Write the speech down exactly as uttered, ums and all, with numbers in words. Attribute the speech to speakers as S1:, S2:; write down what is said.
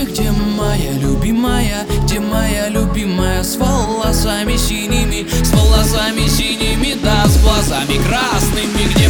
S1: мне, где моя любимая, где моя любимая, с волосами синими, с волосами синими, да с глазами красными, где